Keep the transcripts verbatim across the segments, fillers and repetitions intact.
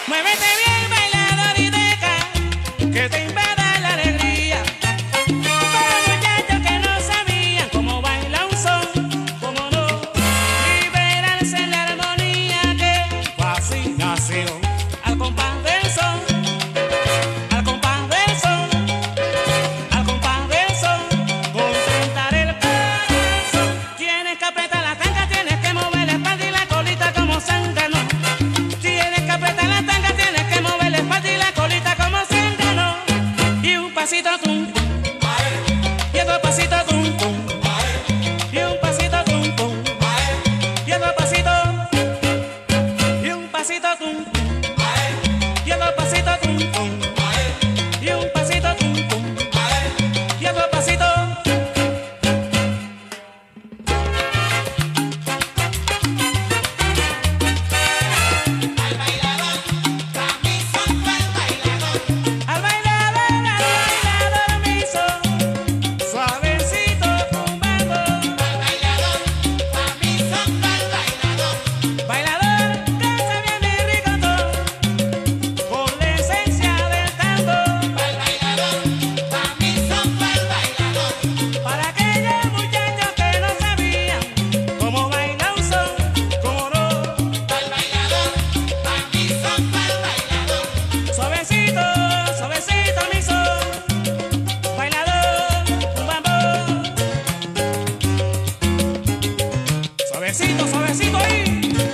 Muévete bien, bailador, y deja que te invada la alegría. Para muchachos que no sabían cómo baila un son, cómo no liberarse en la armonía que fascinación al compás del son, al compás del son, al compás del son, concentrar el corazón. Tienes que apretar la tanga, tienes que mover la espalda y la colita como zángano. Tienes que apretar la tanga, tienes que mover la espalda y la colita como zángano. Y un pasito tum tum, y otro pasito tum tum, y un pasito tum tum, y otro pasito, y un pasito tum tum, y otro pasito tum tum, y un pasito tum tum, y otro pasito. Al bailador, al bailador mi son, suavecito tumbando. Bailador, danza bien mi ricotón, con la esencia del tango. Para aquellos muchachos que no sabían cómo baila un son, cómo no. Suavecito, suavecito mi son, bailador, tumbando. Suavecito, suavecito ahí.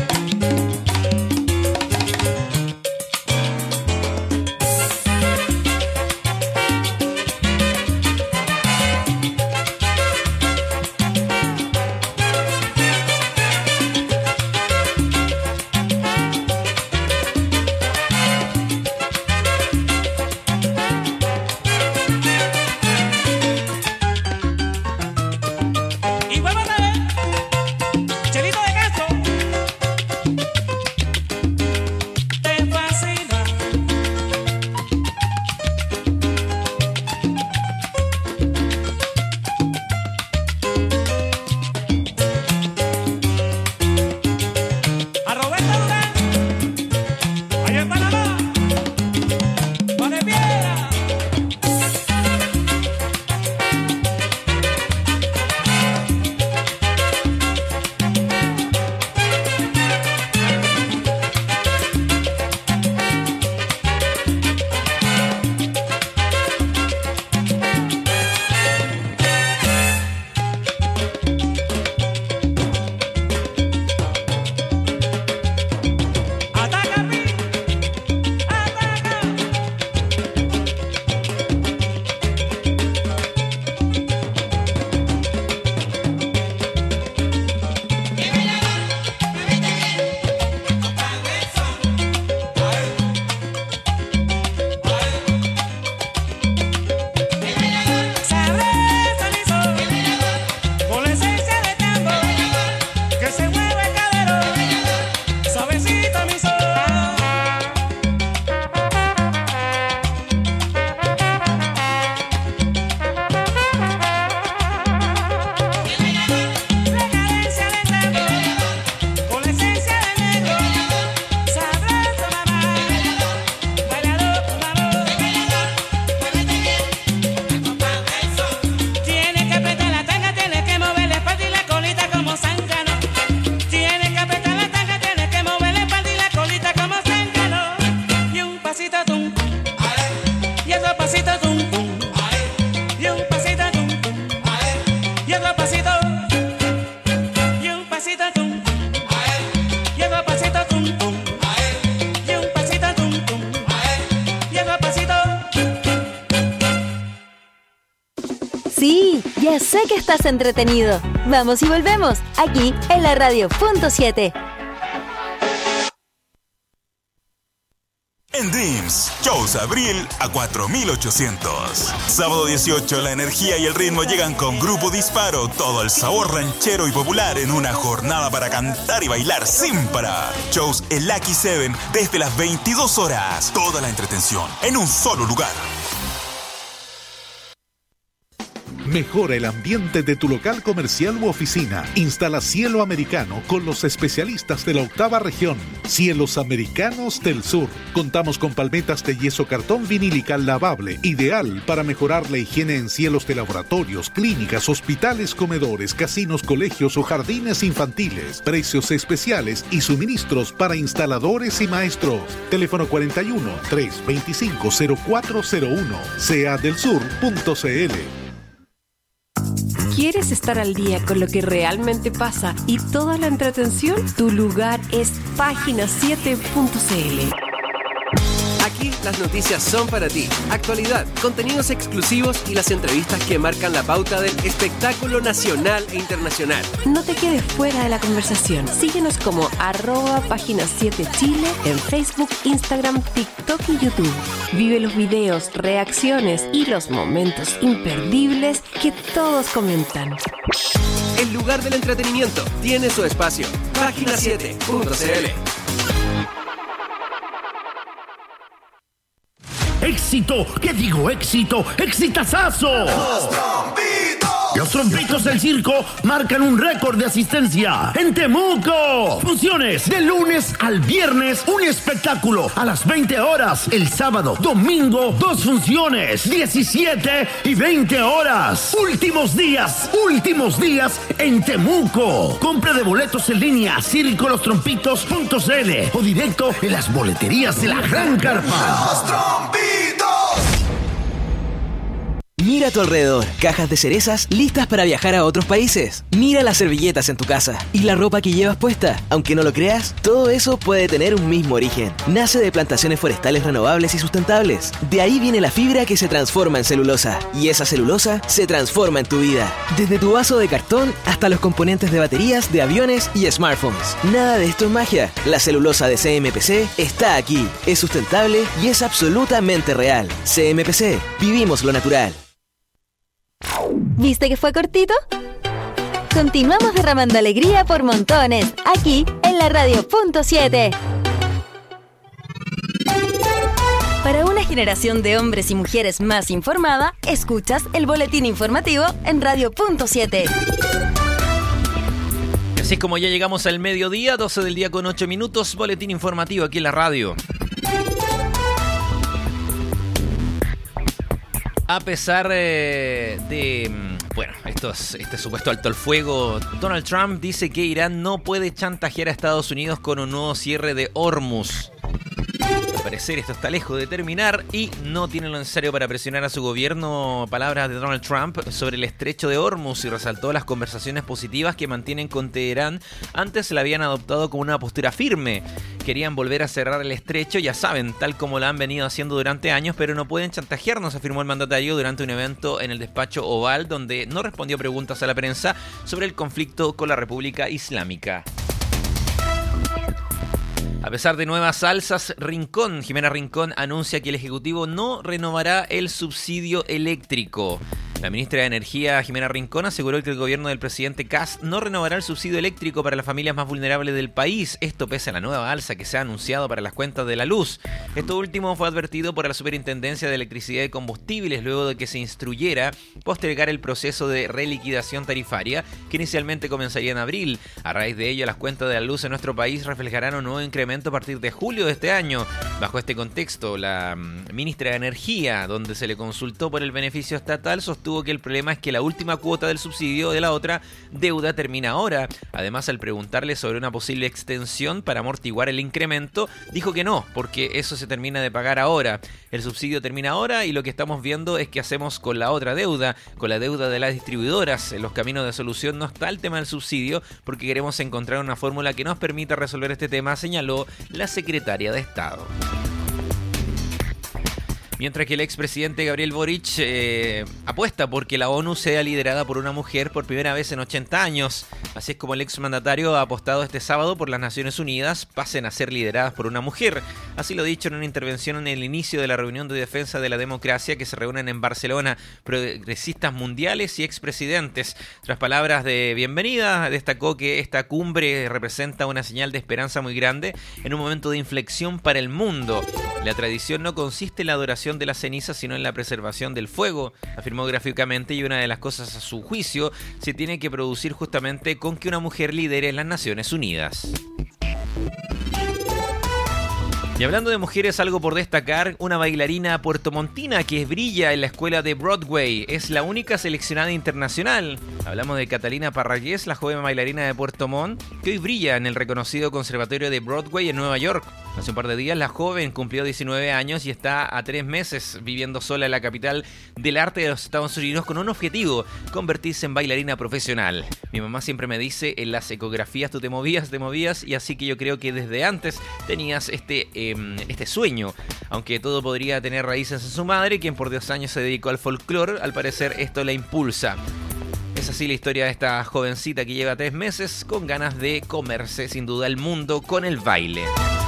Y vuelvo otra vez. Chelito de Castro. Te fascina. A Roberto Durán, allá en Panamá, Juan de Piedra. Ataca, pi, ataca. Sabroso mi son, con la esencia del tango, que se mueve el cadero. Suavecito mi son. La cadencia del tango, con la esencia del negro. Sabroso mamá, bailador, mamá. Tienes que apretar la tanga, tienes que mover la espalda y la colita como zángano. Tienes que apretar la tanga, tienes que mover la espalda y la colita como zángano. Y un pasito tum tum, y otro pasito tum tum, y un pasito tum tum, y otro pasito, y un pasito tum tum, y otro pasito tum tum, y un pasito tum tum, y otro pasito. Sí, ya sé que estás entretenido. Vamos y volvemos, aquí en la radio punto siete. En Dreams, shows abril a cuatro mil ochocientos. Sábado dieciocho, la energía y el ritmo llegan con Grupo Disparo. Todo el sabor ranchero y popular en una jornada para cantar y bailar sin parar. Shows en Lucky Seven desde las veintidós horas. Toda la entretención en un solo lugar. Mejora el ambiente de tu local comercial u oficina. Instala cielo americano con los especialistas de la octava región. Cielos Americanos del Sur. Contamos con palmetas de yeso cartón vinílica lavable, ideal para mejorar la higiene en cielos de laboratorios, clínicas, hospitales, comedores, casinos, colegios o jardines infantiles. Precios especiales y suministros para instaladores y maestros. Teléfono cuarenta y uno, trescientos veinticinco, cero cuatro cero uno. sea del sur punto c l. ¿Quieres estar al día con lo que realmente pasa y toda la entretención? Tu lugar es página siete punto c l. Aquí las noticias son para ti. Actualidad, contenidos exclusivos y las entrevistas que marcan la pauta del espectáculo nacional e internacional. No te quedes fuera de la conversación. Síguenos como arroba página siete Chile en Facebook, Instagram, TikTok y YouTube. Vive los videos, reacciones y los momentos imperdibles que todos comentan. El lugar del entretenimiento tiene su espacio. página siete punto c l. ¡Éxito! ¿Qué digo éxito? ¡Exitazazo! ¡Los trompitos! Los trompitos del circo marcan un récord de asistencia en Temuco. Funciones de lunes al viernes, un espectáculo a las veinte horas. El sábado, domingo, dos funciones, diecisiete y veinte horas. Últimos días, últimos días en Temuco. Compra de boletos en línea, circo los trompitos punto c l o directo en las boleterías de la Gran Carpa. ¡Los trompitos! Mira a tu alrededor, cajas de cerezas listas para viajar a otros países. Mira las servilletas en tu casa y la ropa que llevas puesta. Aunque no lo creas, todo eso puede tener un mismo origen. Nace de plantaciones forestales renovables y sustentables. De ahí viene la fibra que se transforma en celulosa. Y esa celulosa se transforma en tu vida. Desde tu vaso de cartón hasta los componentes de baterías, de aviones y smartphones. Nada de esto es magia. La celulosa de C M P C está aquí. Es sustentable y es absolutamente real. C M P C. Vivimos lo natural. ¿Viste que fue cortito? Continuamos derramando alegría por montones, aquí en la Radio Punto siete. Para una generación de hombres y mujeres más informada, escuchas el boletín informativo en Radio Punto siete. Así es como ya llegamos al mediodía, doce del día con ocho minutos, boletín informativo aquí en la radio. A pesar eh, de, bueno, estos, este supuesto alto al fuego, Donald Trump dice que Irán no puede chantajear a Estados Unidos con un nuevo cierre de Hormuz. Al parecer esto está lejos de terminar y no tiene lo necesario para presionar a su gobierno. Palabras de Donald Trump sobre el estrecho de Hormuz y resaltó las conversaciones positivas que mantienen con Teherán. Antes la habían adoptado como una postura firme. Querían volver a cerrar el estrecho, ya saben, tal como lo han venido haciendo durante años, pero no pueden chantajearnos, afirmó el mandatario durante un evento en el despacho Oval, donde no respondió preguntas a la prensa sobre el conflicto con la República Islámica. A pesar de nuevas alzas, Rincón, Jimena Rincón anuncia que el Ejecutivo no renovará el subsidio eléctrico. La ministra de Energía, Jimena Rincón, aseguró que el gobierno del presidente Kast no renovará el subsidio eléctrico para las familias más vulnerables del país. Esto pese a la nueva alza que se ha anunciado para las cuentas de la luz. Esto último fue advertido por la Superintendencia de Electricidad y Combustibles luego de que se instruyera postergar el proceso de reliquidación tarifaria que inicialmente comenzaría en abril. A raíz de ello, las cuentas de la luz en nuestro país reflejarán un nuevo incremento a partir de julio de este año. Bajo este contexto, la ministra de Energía, donde se le consultó por el beneficio estatal, sostuvo que el problema es que la última cuota del subsidio de la otra deuda termina ahora. Además, al preguntarle sobre una posible extensión para amortiguar el incremento, dijo que no, porque eso se termina de pagar ahora. El subsidio termina ahora y lo que estamos viendo es qué hacemos con la otra deuda, con la deuda de las distribuidoras. En los caminos de solución no está el tema del subsidio porque queremos encontrar una fórmula que nos permita resolver este tema, señaló la secretaria de Estado. Mientras que el expresidente Gabriel Boric eh, apuesta porque la ONU sea liderada por una mujer por primera vez en ochenta años. Así es como el exmandatario ha apostado este sábado por las Naciones Unidas pasen a ser lideradas por una mujer. Así lo ha dicho en una intervención en el inicio de la reunión de defensa de la democracia que se reúnen en Barcelona progresistas mundiales y expresidentes. Tras palabras de bienvenida, destacó que esta cumbre representa una señal de esperanza muy grande en un momento de inflexión para el mundo. La tradición no consiste en la adoración preservación de la ceniza, sino en la preservación del fuego, afirmó gráficamente, y una de las cosas a su juicio se tiene que producir justamente con que una mujer lidere las Naciones Unidas. Y hablando de mujeres, algo por destacar, una bailarina puertomontina que brilla en la escuela de Broadway, es la única seleccionada internacional. Hablamos de Catalina Parragués, la joven bailarina de Puerto Montt, que hoy brilla en el reconocido Conservatorio de Broadway en Nueva York. Hace un par de días la joven cumplió diecinueve años y está a tres meses viviendo sola en la capital del arte de los Estados Unidos con un objetivo: convertirse en bailarina profesional. Mi mamá siempre me dice, en las ecografías tú te movías, te movías, y así que yo creo que desde antes tenías este, eh, este sueño. Aunque todo podría tener raíces en su madre, quien por dos años se dedicó al folclore, al parecer esto la impulsa. Es así la historia de esta jovencita que lleva tres meses con ganas de comerse sin duda el mundo con el baile.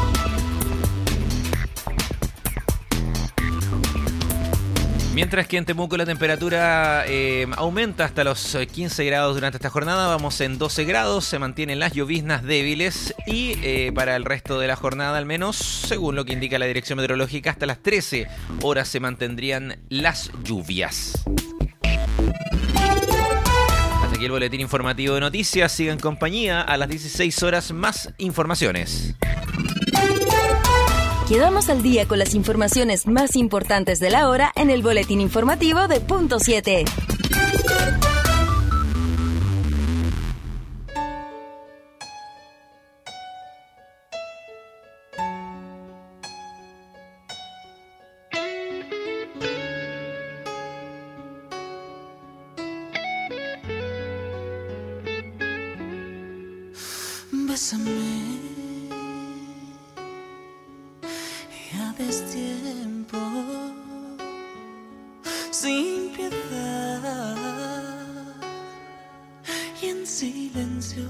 Mientras que en Temuco la temperatura eh, aumenta hasta los quince grados durante esta jornada, vamos en doce grados, se mantienen las lloviznas débiles y eh, para el resto de la jornada, al menos según lo que indica la Dirección Meteorológica, hasta las trece horas se mantendrían las lluvias. Hasta aquí el boletín informativo de noticias, siga en compañía, a las dieciséis horas más informaciones. Quedamos al día con las informaciones más importantes de la hora en el boletín informativo de Punto siete. Bésame. Destiempo sin piedad y en silencio.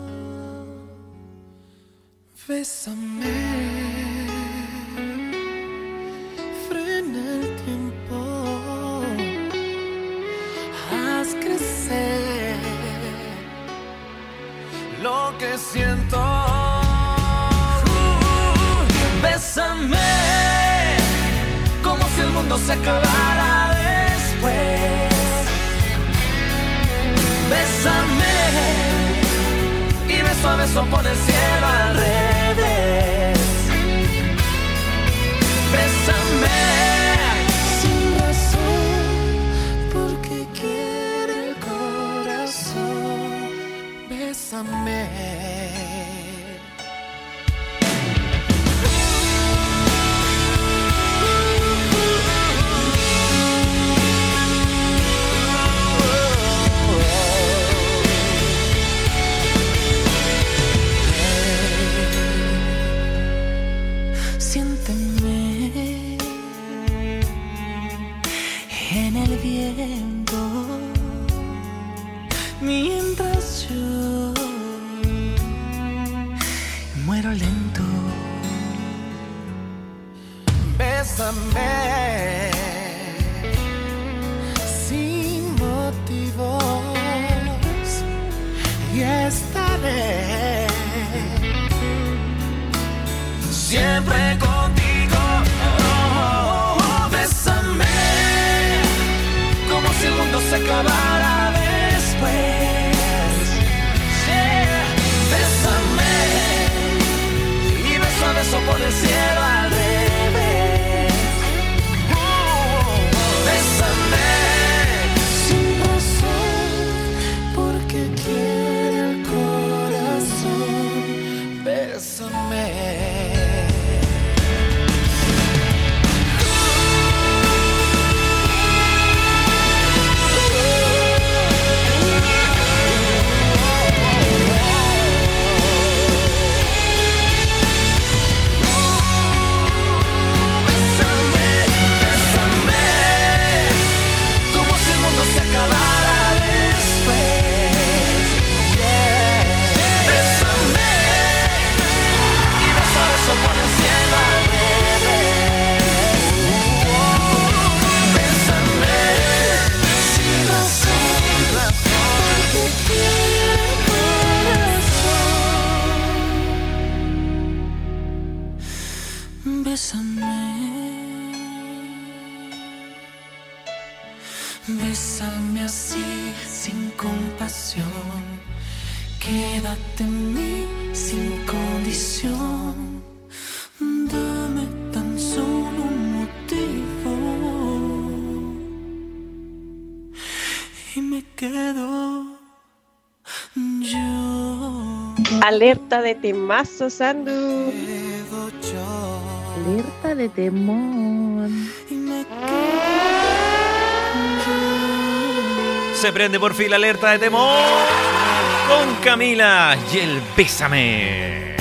Bésame, frena el tiempo, haz crecer lo que siento. Bésame, como si el mundo se acabara después. Bésame, y beso a beso pon el cielo al revés. Bésame, sin razón, porque quiere el corazón. Bésame. Mientras yo muero lento, bésame sin motivos y estaré siempre contigo. Oh, oh, oh, bésame como si el mundo se acabara después. Yeah. Bésame y beso a beso por el cielo al revés. Oh, oh, oh. Bésame sin razón, porque quiere el corazón. Bésame. Bésame. bésame así, sin compasión. Quédate en mí sin condición. Dame tan solo un motivo y me quedo yo. Alerta de temazo, Sandu. Alerta de temón. Se prende por fin la alerta de temor con Camila y el Bésame.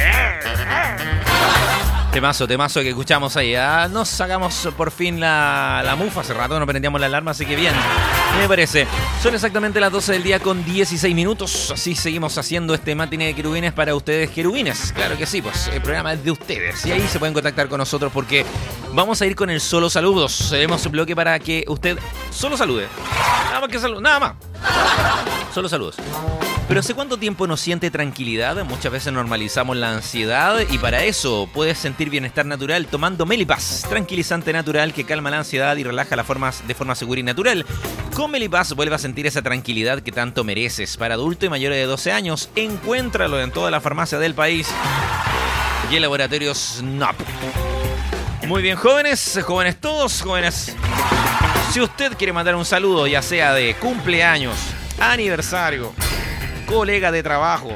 Temazo, temazo que escuchamos ahí. ¿eh? Nos sacamos por fin la, la mufa. Hace rato no prendíamos la alarma, así que bien. Me parece. Son exactamente las doce del día con dieciséis minutos. Así seguimos haciendo este matiné de querubines para ustedes, querubines. Claro que sí, pues el programa es de ustedes. Y ahí se pueden contactar con nosotros porque vamos a ir con el solo saludos. Tenemos un bloque para que usted solo salude. Nada más que salude, nada más. Solo saludos. Pero ¿hace cuánto tiempo no siente tranquilidad? Muchas veces normalizamos la ansiedad y para eso puedes sentir bienestar natural tomando Melipaz, tranquilizante natural que calma la ansiedad y relaja las formas de forma segura y natural. Con Melipaz vuelve a sentir esa tranquilidad que tanto mereces. Para adultos y mayores de doce años, encuéntralo en toda la farmacia del país y en laboratorios Snap. Muy bien, jóvenes, jóvenes todos, jóvenes. Si usted quiere mandar un saludo, ya sea de cumpleaños, aniversario, colega de trabajo,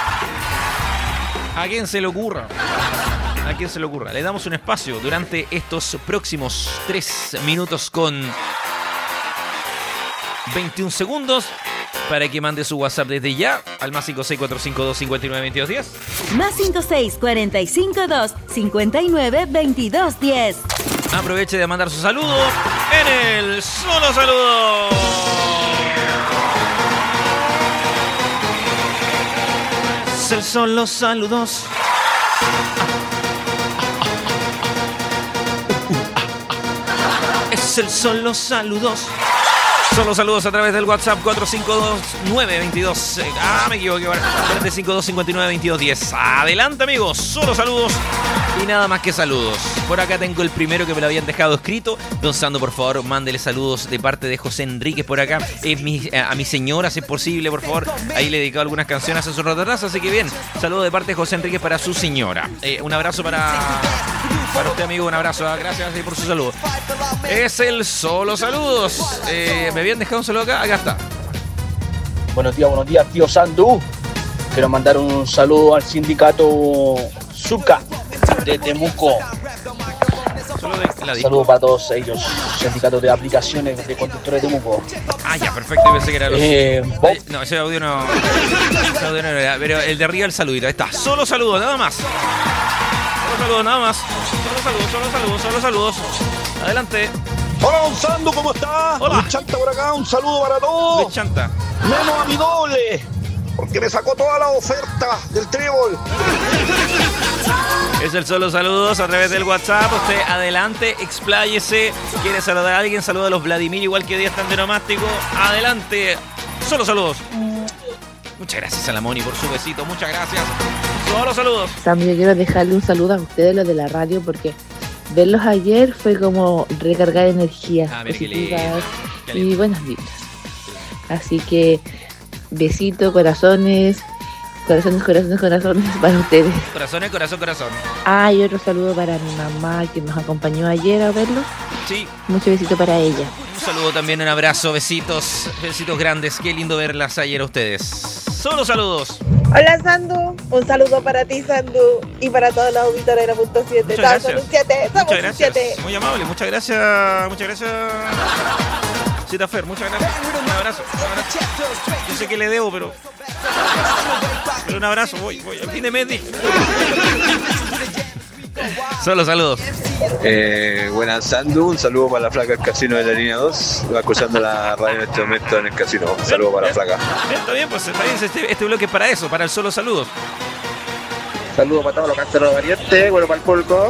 a quien se le ocurra, a quien se le ocurra, le damos un espacio durante estos próximos tres minutos con veintiún segundos para que mande su WhatsApp desde ya al más cinco seis cuatro cinco dos cinco nueve dos dos uno cero. Más cinco seis cuatro cinco dos cinco nueve dos dos uno cero. Aproveche de mandar su saludo en el Solo Saludo. Son los saludos. Es el son los saludos. Son los saludos a través del WhatsApp cuatro cinco dos nueve dos dos. Ah, me equivoqué. cuatro cinco dos cinco nueve dos dos uno cero. Adelante, amigos. Solo saludos y nada más que saludos. Por acá tengo el primero que me lo habían dejado escrito. Don Sando, por favor, mándele saludos de parte de José Enríquez por acá. Es mi, a mi señora, si es posible, por favor. Ahí le he dedicado algunas canciones en su ratarraza, así que bien. Saludos de parte de José Enríquez para su señora. Eh, un abrazo para, para usted, amigo. Un abrazo. Gracias por su saludo. Es el Solo Saludos. Eh, me habían dejado un saludo acá. Acá está. Buenos días, buenos días, tío Sandu. Quiero mandar un saludo al sindicato Zucca de Temuco. Saludos para todos ellos, sindicato de aplicaciones de conductores de Temuco. Ah, ya, perfecto, pensé que era los... Eh, Ay, no, ese audio no... Ese audio no era, pero el de arriba el saludito, ahí está. Solo saludos, nada más. Solo saludos, nada más. Solo saludos, solo saludos, solo saludos. Adelante. Hola, Don Sandu, ¿cómo estás? Hola. Luis Chanta por acá, un saludo para todos. Luis Chanta. Menos a mi doble, porque me sacó toda la oferta del trébol. Es el Solo Saludos a través del WhatsApp. Usted adelante, expláyese. Quiere saludar a alguien, saluda a los Vladimir, igual que Díaz Tandenomástico. Adelante, Solo Saludos. Muchas gracias a la Moni por su besito, muchas gracias. Solo saludos. Sam, yo quiero dejarle un saludo a ustedes, los de la radio, porque verlos ayer fue como recargar energías ah, positivas y buenas vibras. Así que besito, corazones, corazones, corazones, corazones para ustedes. Corazones, corazón, corazón. Ah, y otro saludo para mi mamá que nos acompañó ayer a verlo. Sí. Mucho besito para ella. Un saludo también, un abrazo, besitos, besitos grandes. Qué lindo verlas ayer a ustedes. Solo saludos. Hola, Sandu. Un saludo para ti, Sandu, y para todos los auditores de la punto siete. Muchas gracias. Somos un siete, somos Muchas un gracias. siete. Muy amable, muchas gracias. Muchas gracias. Cita Fer, muchas gracias. Un abrazo, un abrazo. Yo sé que le debo, pero. Pero un abrazo, voy, voy. Al fin de mes dije. Solo saludos. Eh, buenas, Sandu, un saludo para la flaca del casino de la línea dos. Va escuchando la radio en este momento en el casino. Un saludo para la flaca. Bien, está bien, pues está bien. Este, este bloque es para eso, para el solo saludos. Saludos para todos los canteros variantes, bueno para el público.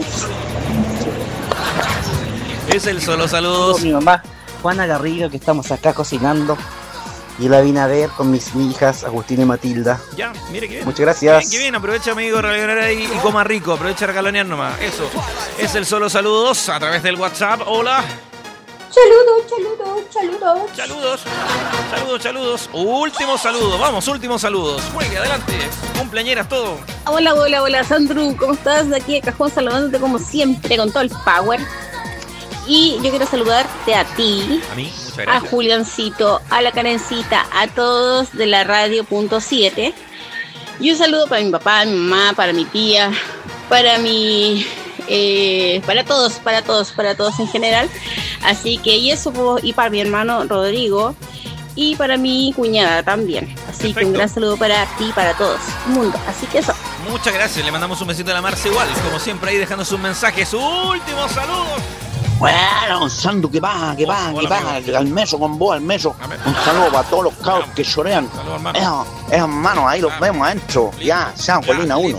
Es el solo saludos. Mi mamá, Juana Garrido, que estamos acá cocinando. Y la vine a ver con mis hijas, Agustina y Matilda. Ya, mire que bien. Muchas gracias. Bien, que bien, aprovecha, amigo, regalonear ahí y coma rico. Aprovecha a regalonear nomás. Eso. Es el solo saludos a través del WhatsApp. Hola. Saludos, saludos, saludos. Saludos, saludos, saludos. Último saludo, vamos, últimos saludos. Juegue, adelante. Cumpleañeras, todo. Hola, hola, hola, Sandru. ¿Cómo estás? De aquí de Cajón, saludándote como siempre, con todo el power. Y yo quiero saludarte a ti, a mí, muchas a gracias. Juliancito, a la Karencita, a todos de la radio punto siete. Y un saludo para mi papá, mi mamá, para mi tía, para mi... Eh, para todos, para todos, para todos en general. Así que y eso, y para mi hermano Rodrigo y para mi cuñada también. Así Perfecto. Que un gran saludo para ti y para todos el mundo. Así que eso. Muchas gracias, le mandamos un besito a la Marce igual, como siempre ahí dejando sus mensajes, sus últimos saludos. Bueno, Sandu, que baja, que baja, que baja, al meso con vos, al meso. Un saludo para todos los cabros que chorean. Esos, esos hermanos, ahí los vemos adentro. Ya, San Colina uno.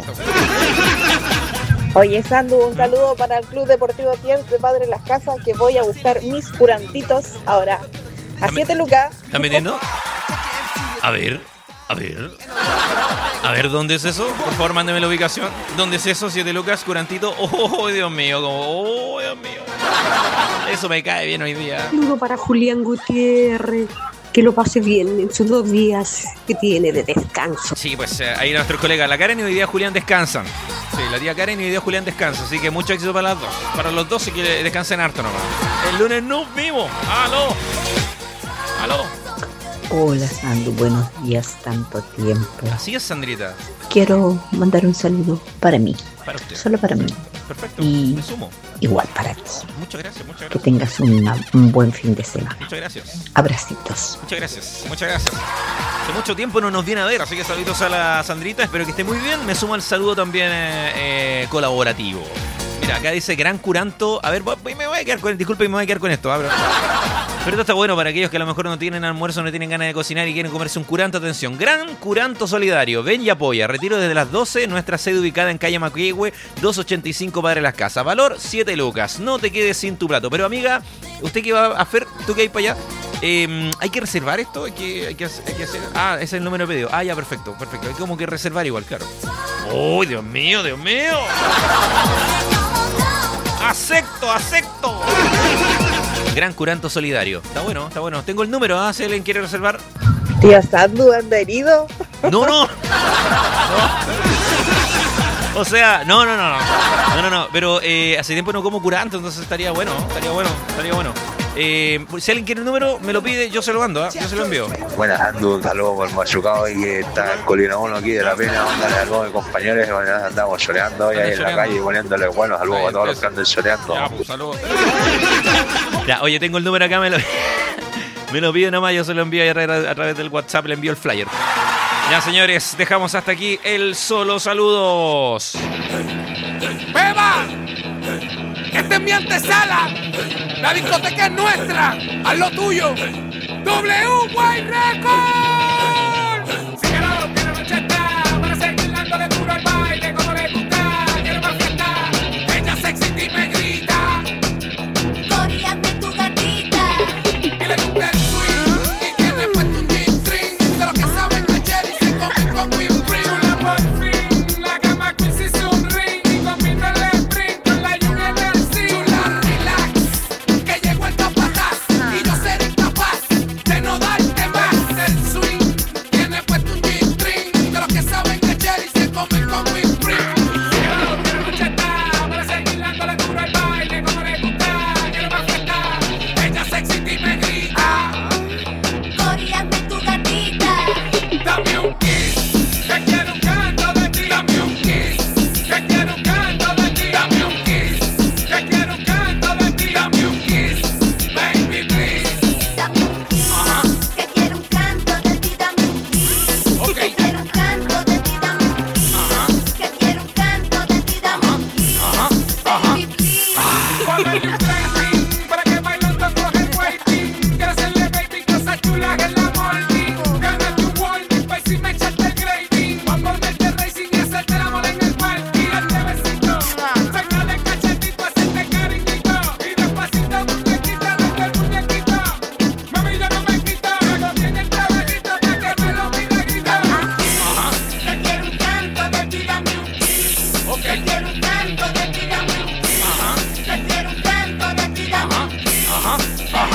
Oye, Sandu, un saludo para el Club Deportivo Tiers de Padre Las Casas, que voy a buscar mis curantitos ahora. A siete lucas. ¿Están vendiendo? A ver, a ver. A ver, ¿dónde es eso? Por favor, mándeme la ubicación. ¿Dónde es eso? siete lucas, curantito. Oh, Dios mío, como, oh, Dios mío. Eso me cae bien hoy día. Saludo para Julián Gutiérrez. Que lo pase bien en sus dos días que tiene de descanso. Sí, pues eh, ahí nuestros colegas, la Karen y hoy día Julián descansan. Sí, la tía Karen y hoy día Julián descansa. Así que mucho éxito para las dos. Para los dos, y que descansen harto nomás. El lunes nos vimos. ¡Aló! ¡Aló! Hola, Sandu, buenos días, tanto tiempo. Así es, Sandrita. Quiero mandar un saludo para mí. Para usted. Solo para mí. Perfecto, y me sumo. Igual para ti. Muchas gracias, muchas gracias. Que tengas una, un buen fin de semana. Muchas gracias. Abracitos. Muchas gracias, muchas gracias. Hace mucho tiempo no nos viene a ver, así que saluditos a la Sandrita. Espero que esté muy bien. Me sumo al saludo también eh, eh, colaborativo. Mira, acá dice Gran Curanto. A ver, me voy a quedar con, disculpe, me voy a quedar con esto. ¿Ah? Pero, pero esto está bueno para aquellos que a lo mejor no tienen almuerzo, no tienen ganas de cocinar y quieren comerse un curanto. Atención, Gran Curanto Solidario. Ven y apoya. Retiro desde las doce. Nuestra sede ubicada en calle Maquihue, doscientos ochenta y cinco Padre Las Casas. Valor siete lucas. No te quedes sin tu plato. Pero amiga, ¿usted qué va a hacer? ¿Tú qué hay para allá? Eh, ¿Hay que reservar esto? ¿Hay que, hay, que, hay que hacer? Ah, ese es el número de pedido. Ah, ya, perfecto, perfecto. Hay como que reservar igual, claro. ¡Uy, Dios mío, Dios mío! ¡Acepto, acepto! Gran Curanto Solidario. Está bueno, está bueno. Tengo el número, ¿ah? Si alguien quiere reservar. Tío Sandu, ¿anda herido? No, no. No. O sea, no, no, no, no. No, no, no. Pero eh, hace tiempo no como curanto, entonces estaría bueno, estaría bueno, estaría bueno. Eh, si alguien quiere el número, me lo pide, yo se lo mando, ¿eh? Yo se lo envío. Buenas, Andu, saludos por Machucado y que está en Colina uno aquí de La Pena. Mándale saludos a mis compañeros, andamos choreando hoy ahí en la calle y poniéndole buenos saludos a todos los que andan choreando. Ya, pues, saludos. Ya, oye, tengo el número acá, me lo, me lo pide nomás, yo se lo envío a, tra- a través del WhatsApp, le envío el flyer. Ya, señores, dejamos hasta aquí el solo saludos. ¡Beba! ¡Esta es mi antesala! ¡La discoteca es nuestra! ¡Haz lo tuyo! ¡W White Records! Sigue la noche, la noche está para seguir dándole duro al baile como le gusta. Quiero más fiesta. Ella sexy y me grita. Coreame tu gatita. Y le gusta el swing. Y tiene puesto un G-string. De lo que saben ayer y se comen con whipped cream. Chula por fin. La cama Queen se hizo un ring. Y combina el sprint con la lluvia en el zinc. Chula, relax. Que llegó el capataz. Y yo seré capaz de no darte más. El swing tiene puesto un G-string. De los que saben ayer y se comen con whipped cream. Sigue la noche está para seguir dándole duro al baile como le gusta. Quiero más fiesta. Ella sexy y me grita. Coreame tu gatita. Dame un kiss, que quiero un canto de ti. Dame un kiss, que quiero un canto de ti. Dame un kiss, que quiero un canto de ti. Dame un kiss, baby please. Dame un kiss, que quiero un canto de ti. Dame un kiss, que quiero un canto de ti. Dame un kiss, que quiero un canto de ti. Dame un kiss, baby please. Ponle un trending para que bailando coge el waiting. Quiero hacerle baby cosas chulas en la morning. Gana tu warning, pues si me echaste el grading. Vamos a ponerte racing y hacerte la mola en el party. Darte besito, sacarle cachetito, hacerte cariñito. Y despacito, muñequita, darte el muñequito. Mami, yo no me quito, luego viene el trabajito para que me lo pida y grita. Que quiero un canto de ti, dame un kiss. Que quiero un canto de ti, dame un kiss. Que quiero un canto de ti, dame un kiss.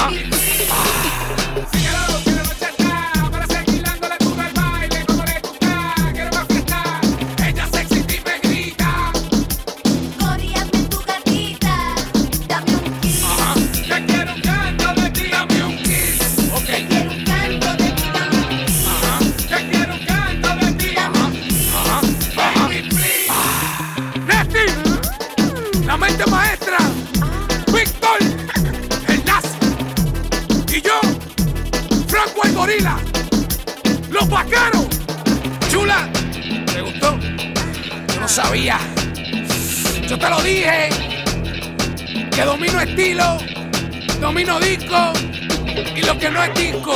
mente maestra, Víctor, el nazi. Y yo, Franco el gorila. Los vaqueros. Chula, ¿te gustó? Yo no sabía. Yo te lo dije. Que domino estilo, domino disco y lo que no es disco.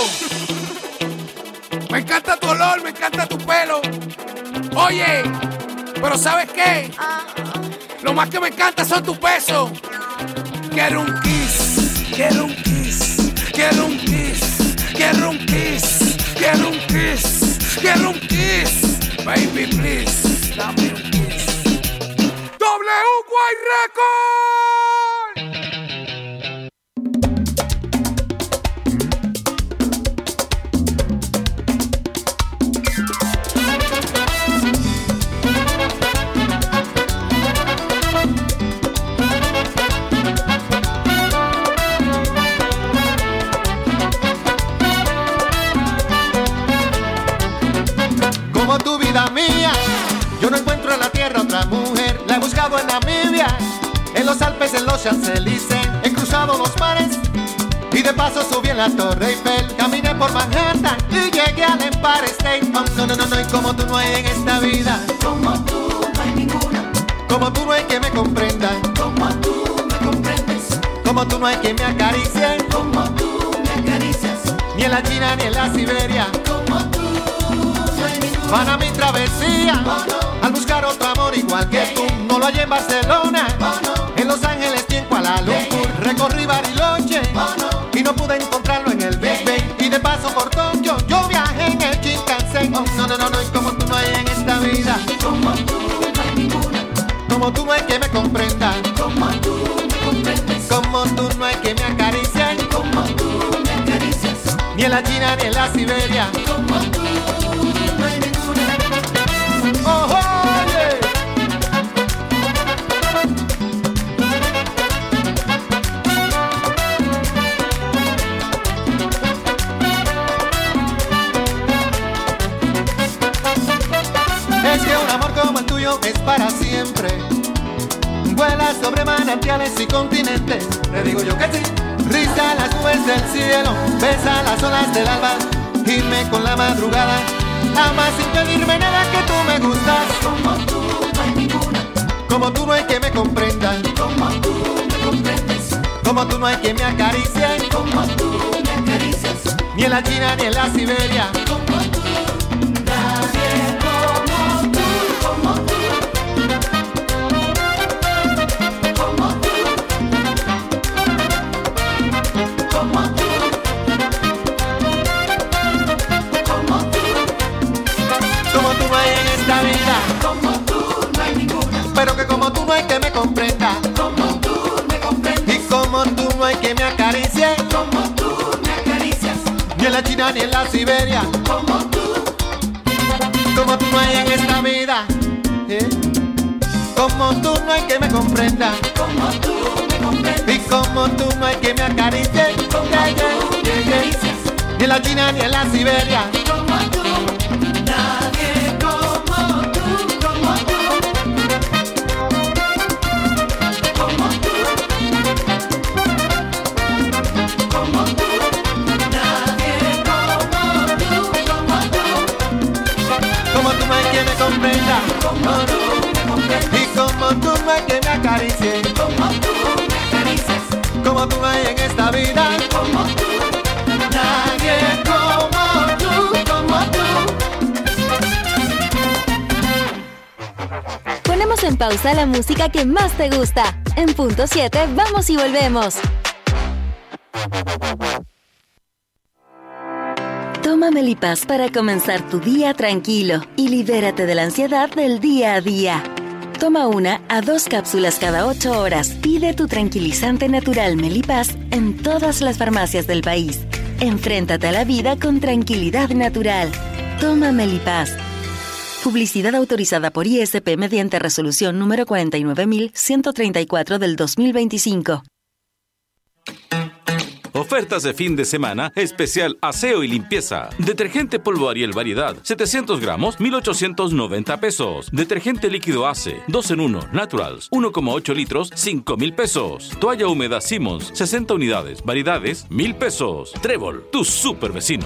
Me encanta tu olor, me encanta tu pelo. Oye, pero ¿sabes qué? Lo más que me encanta son tus besos. Quiero un kiss, quiero un kiss, quiero un kiss, quiero un kiss, quiero un kiss, quiero un kiss. Baby, please, dame un kiss. W Y Record. Como tu vida mía, yo no encuentro en la tierra otra mujer. La he buscado en Namibia, en los Alpes, en los Champs-Élysées. He cruzado los mares y de paso subí en la Torre Eiffel. Caminé por Manhattan y llegué al Empire State. Oh, no, no, no, no, y como tú no hay en esta vida. Como tú no hay ninguna. Como tú no hay que me comprenda. Como tú me comprendes. Como tú no hay que me acaricie. Como tú me acaricias. Ni en la China ni en la Siberia. Como tú. Para mi travesía, oh, no. Al buscar otro amor igual que yeah, tú, yeah. No lo hallé en Barcelona, oh, no. En Los Ángeles ni en Kuala Lumpur, yeah, yeah. Recorrí Bariloche, oh, no. Y no pude encontrarlo en el Big Bang, yeah, yeah. Y de paso por Tokio, yo viajé en el Shinkansen. Oh, no, no, no, no, y como tú no hay en esta vida. Como tú no hay ninguna. Como tú no hay que me comprenda. Como tú me comprendes. Como tú no hay que me acaricie. Como tú me acaricias. Ni en la China ni en la Siberia. Como tú. Oh, oye. Es que un amor como el tuyo es para siempre. Vuela sobre manantiales y continentes. Te digo yo que sí. Riza las nubes del cielo, besa las olas del alba, gime con la madrugada. Amas sin pedirme nada, que tú me gustas. Como tú no hay ninguna. Como tú no hay que me comprenda. Como tú me comprendes. Como tú no hay que me acaricie. Como tú me acaricias. Ni en la China ni en la Siberia. Como tú. Nadie como tú. Como tú. Como tú. Como tú. Como tú no hay en esta vida. Como tú no hay ninguna. Pero que como tú no hay que me comprenda. Como tú me comprendes. Y como tú no hay que me acaricie. Como tú me acaricias. Ni en la China ni en la Siberia. Como tú. Como tú no hay en esta vida. ¿Eh? Como tú no hay que me comprenda. Como tú me comprendes. Y como tú no hay que me acaricie. Como yeah, yeah, tú me yeah, acaricias. Ni en la China ni en la Siberia. Como tú. Nadie como tú, como tú. Como tú. Como tú. Nadie como tú, como tú. Como tú no hay que me comprenda. Como tú me comprendes. Y como tú no hay que me acaricie. Como tú me acaricias. Como tú no hay en esta vida. Como tú. Nadie como tú, como tú. Ponemos en pausa la música que más te gusta. En punto siete, vamos y volvemos. Toma Melipaz para comenzar tu día tranquilo y libérate de la ansiedad del día a día. Toma una a dos cápsulas cada ocho horas. Pide tu tranquilizante natural Melipaz en todas las farmacias del país. Enfréntate a la vida con tranquilidad natural. Toma Melipaz. Publicidad autorizada por I S P mediante resolución número cuarenta y nueve mil ciento treinta y cuatro del dos mil veinticinco. Ofertas de fin de semana, especial aseo y limpieza. Detergente polvo Ariel variedad, setecientos gramos, mil ochocientos noventa pesos. Detergente líquido Ace, dos en uno, Naturals, uno coma ocho litros, cinco mil pesos. Toalla húmeda Simmons, sesenta unidades, variedades, mil pesos. Trébol, tu super vecino.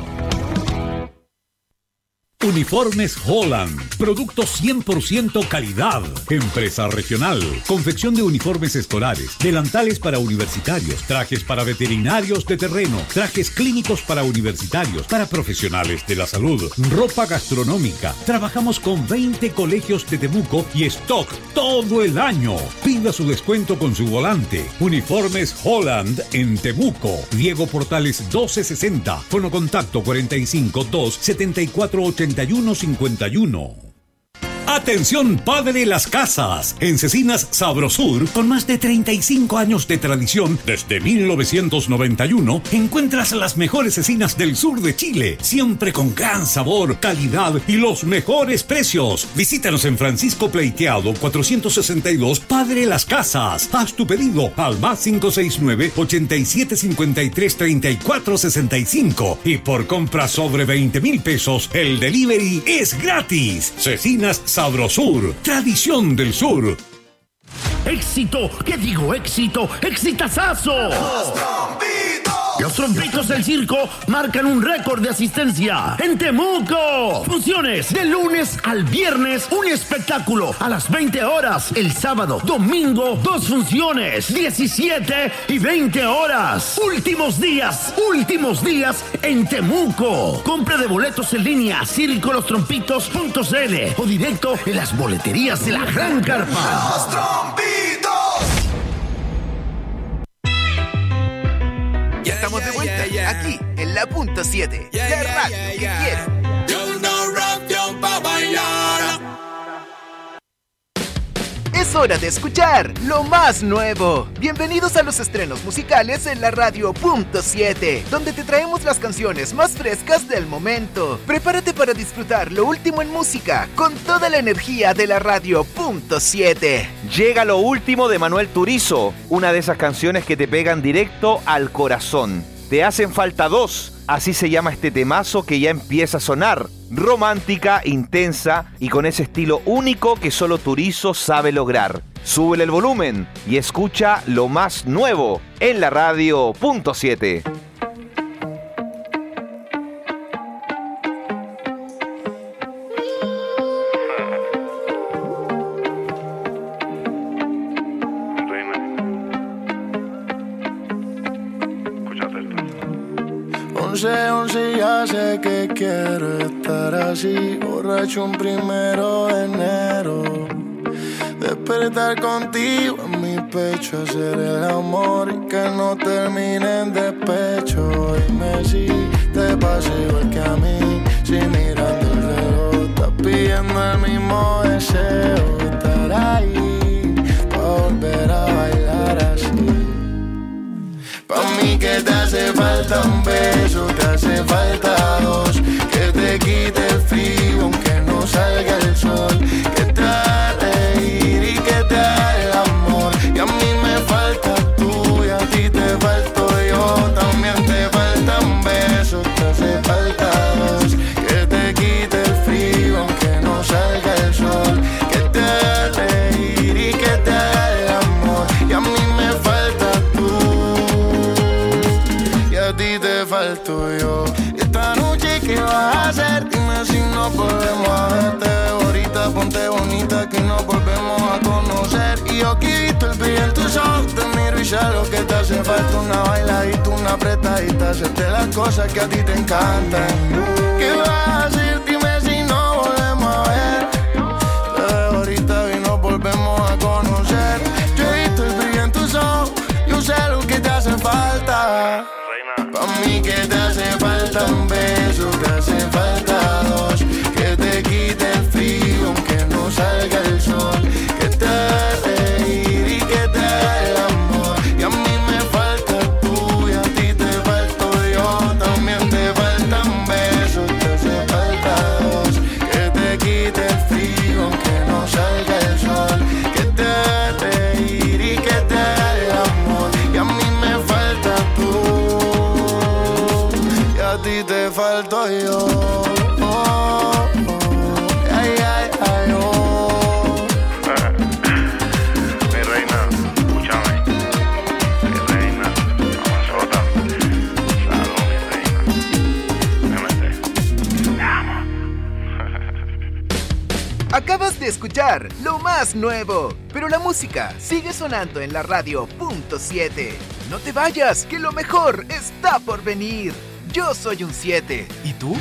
Uniformes Holland, productos cien por ciento calidad. Empresa regional, confección de uniformes escolares, delantales para universitarios, trajes para veterinarios de terreno, trajes clínicos para universitarios, para profesionales de la salud, ropa gastronómica. Trabajamos con veinte colegios de Temuco y stock todo el año. Pida su descuento con su volante. Uniformes Holland en Temuco. Diego Portales doce sesenta. Fono contacto cuarenta y cinco, dos, setenta y cuatro, ochenta y uno cincuenta y uno. Atención, Padre Las Casas. En Cecinas Sabrosur, con más de treinta y cinco años de tradición, desde mil novecientos noventa y uno, encuentras las mejores cecinas del sur de Chile, siempre con gran sabor, calidad y los mejores precios. Visítanos en Francisco Pleiteado cuatrocientos sesenta y dos, Padre Las Casas. Haz tu pedido al más cinco seis nueve, ochenta y siete cincuenta y tres, treinta y cuatro sesenta y cinco y por compra sobre veinte mil pesos, el delivery es gratis. Cecinas Sabrosur, tradición del sur. ¡Éxito! ¿Qué digo éxito? ¡Exitazazo! ¡Los trompitos! Los trompitos del circo marcan un récord de asistencia en Temuco. Funciones de lunes al viernes, un espectáculo a las veinte horas. El sábado, domingo, dos funciones, diecisiete y veinte horas. Últimos días, últimos días en Temuco. Compra de boletos en línea, circo los trompitos punto c l o directo en las boleterías de la Gran Carpa. ¡Los trompitos! Ya estamos de vuelta, aquí, en la punto siete, la radio que quiero. Es hora de escuchar lo más nuevo. Bienvenidos a los estrenos musicales en la radio punto siete, donde te traemos las canciones más frescas del momento. Prepárate para disfrutar lo último en música, con toda la energía de la radio punto siete. Llega lo último de Manuel Turizo, una de esas canciones que te pegan directo al corazón. Te hacen falta dos, así se llama este temazo que ya empieza a sonar. Romántica, intensa y con ese estilo único que solo Turizo sabe lograr. Súbele el volumen y escucha lo más nuevo en la radio punto siete. once, once, ya sé que quiero estar así, borracho un primero de enero. Despertar contigo en mi pecho, hacer el amor y que no termine en despecho. Dime si te pasa igual que a mí, si mirando el reloj estás pidiendo el mismo deseo. Estar ahí, pa' volver a bailar así. Pa' mí que te hace falta un beso, te hace falta dos, que te quite el frío aunque no salga el sol, que te haga reír y que te haga el amor. Y a mí me falta tú y a ti te falto yo, también te falta un beso, te hace falta dos, que te quite el frío aunque no salga el sol, que te haga reír y que te haga el amor. Y a mí me falta a ti te falto yo. Y esta noche ¿qué vas a hacer? Dime si no podemos a verte ahorita, ponte bonita que nos volvemos a conocer. Y yo quito el brillo en tus ojos, te miro y sé lo que te hace falta. Una bailadita, una apretadita, hacerte las cosas que a ti te encantan. ¿Qué vas a hacer? Dime si no volvemos a ver. Te dejo ahorita y nos volvemos a conocer. Yo he visto el brillo en tus ojos, yo sé lo que te hace falta. Pa' mí que te hace falta un beso, te hace falta dos, que te quite el frío aunque no salga el sol, que te haga reír y que te haga el amor. Y a mí me falta tú y a ti te falto yo, también te falta un beso, te hace falta falto yo. Oh, oh, ay, ay, ay, oh. Mi reina, escúchame. Mi reina, mamazota. Salud, mi reina. Me mete. Te amo. Acabas de escuchar lo más nuevo, pero la música sigue sonando en la radio punto siete. No te vayas, que lo mejor está por venir. Yo soy un siete. ¿Y tú?